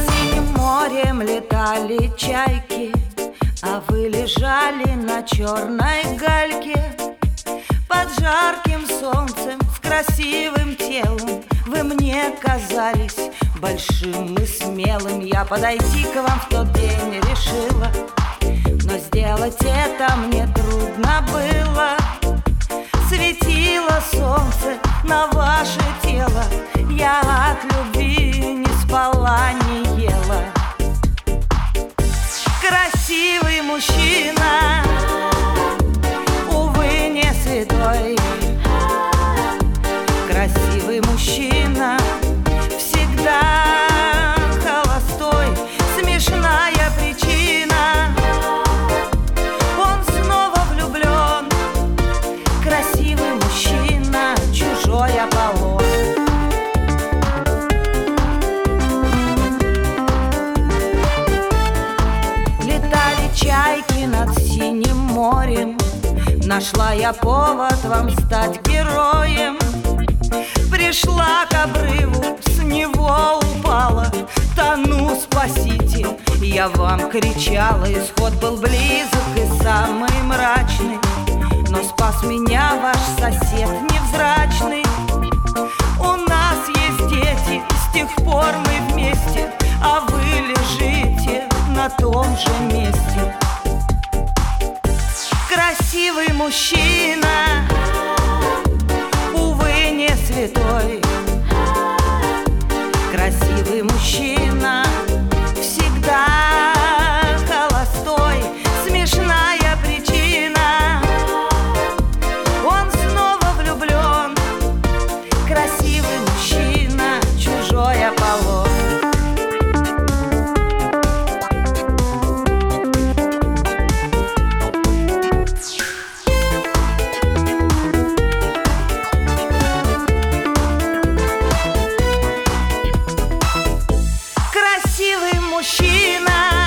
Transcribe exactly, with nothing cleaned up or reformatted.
Синим морем летали чайки, а вы лежали на черной гальке. Под жарким солнцем, с красивым телом вы мне казались большим и смелым. Я подойти к вам в тот день решила, но сделать это мне трудно было. Светило солнце на ваше тело, я от любви не спала, не ела. Красивый мужчина, увы, не святой. Красивый мужчина, всегда холостой. Смешная причина, он снова влюблен. Красивый мужчина, чужой Аполлон. Летали чайки над синим морем, нашла я повод вам стать героем. Пришла к обрыву, с него упала, тону, спасите, я вам кричала. Исход был близок и самый мрачный, но спас меня ваш сосед невзрачный. У нас есть дети, с тех пор мы вместе, а вы лежите на том же месте. Красивый мужчина, увы, не святой. Красивый мужчина, всегда холостой. Смешная причина, он снова влюблен. Красивый мужчина, чужой Аполлон. Красивый мужчина,